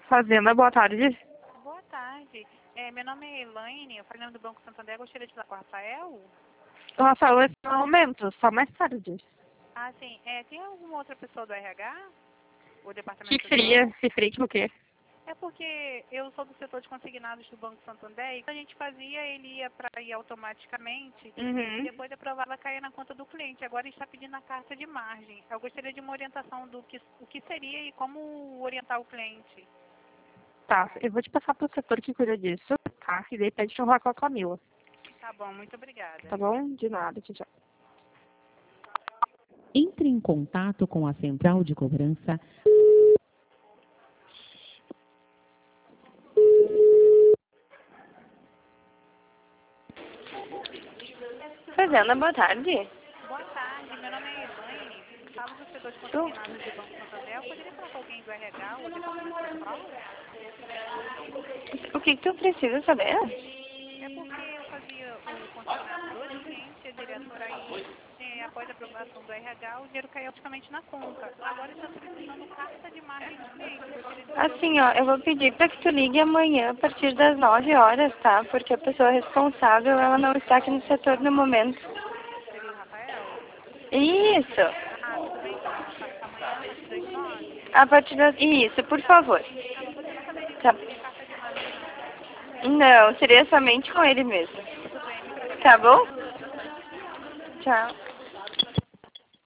Fazenda, boa tarde. Boa tarde. Meu nome é Elaine, eu falei do Banco Santander, gostaria de falar com o Rafael. O Rafael, esse é o momento, só mais tarde. Ah, sim. Tem alguma outra pessoa do RH? O O departamento que seria? Referente ao quê? É porque eu sou do setor de consignados do Banco Santander e quando a gente fazia, ele ia para aí automaticamente e depois aprovava cair na conta do cliente. Agora ele está pedindo a carta de margem. Eu gostaria de uma orientação do o que seria e como orientar o cliente. Tá, eu vou te passar pro setor que cuida disso, tá? E daí pede pra falar com a Camila. Tá bom, muito obrigada. Tá bom? De nada, tchau, tchau. Entre em contato com a central de cobrança. Fazenda, boa tarde. Boa tarde, meu nome é Elaine, falo do setor de consignados do Banco Santander. Eu poderia falar com alguém do RH ou departamento pessoal? O que tu precisa saber? É porque eu fazia o consignado dos clientes e a diretora aí, após a aprovação do RH, o dinheiro caiu automaticamente na conta. Agora está solicitando carta de margem de cliente. Eu gostaria de saber Assim, ó, eu vou pedir para que tu ligue amanhã a partir das 9 horas, tá? Porque a pessoa responsável, ela não está aqui no setor no momento. seria o Rafael. Isso. Ah, tudo bem então. Amanhã, a partir das 9? A partir das... Isso, por favor. Tá bom, você não saberia se Tá. seria carta de margem, não. Não, seria somente com ele mesmo. Tudo bem, muito Tá obrigada. bom? Boa tarde. Tchau.